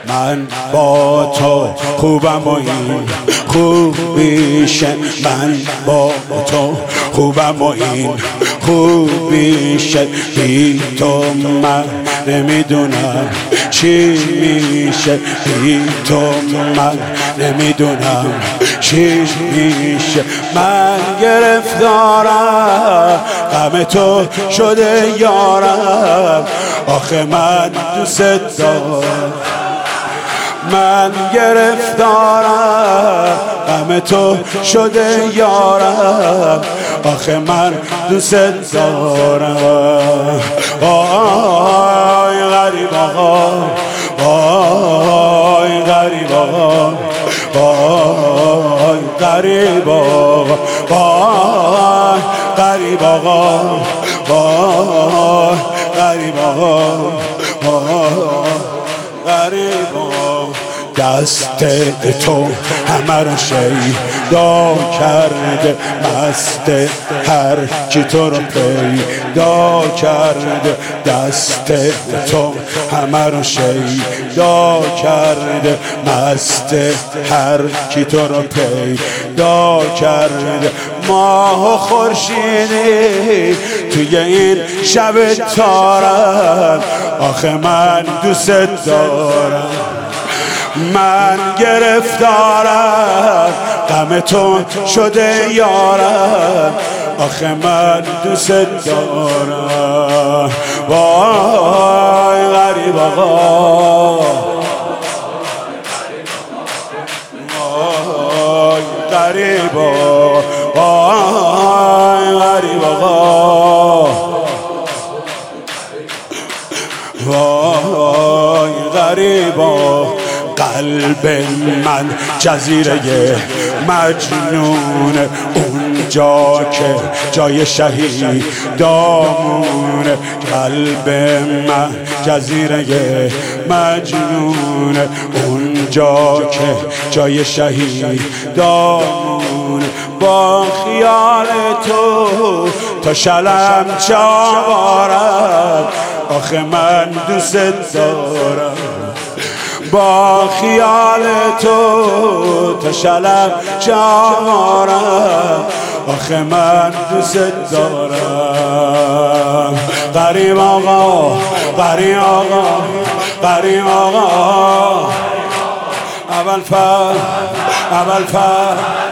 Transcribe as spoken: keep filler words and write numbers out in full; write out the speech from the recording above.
من با تو خوبم و این خوبیشه، من با تو خوبم و این خوبیشه، بی تو من نمیدونم چی میشه، بی تو من نمیدونم چی میشه. من گرفتارم غم تو شده یارم، آخه من دوست دارم. من گرفتارم غم تو شده یارم، آخه من دوست دارم. آی غریب آقا، آی غریب آقا، آی غریب آقا، آی غریب آقا، آی غریب آقا، غریب آقا. دست تو همه رو شیدا کرده، مست هر کی تو رو پیدا کرده. دست تو همه رو شیدا کرده، مست هر کی تو رو پیدا کرده. ماه و خورشیدی توی این شب تارم، آخه من دوست دارم. من گرفتارم غم تو شده یارم، آخه من دوست دارم. وای غریب آقا، وای غریب آقا، وای غریب آقا، وای غریب آقا. قلب من جزیره مجنون، اونجا که جای شهیدامون. قلب من جزیره مجنون، اونجا که جای شهیدامون. با خیال تو تا شلم چاوارم، آخه من دوست دارم. با خیال تو تا شلم چارم، آخه من دوست دارم. غریب آقا، غریب آقا، غریب آقا. اول فر، اول فر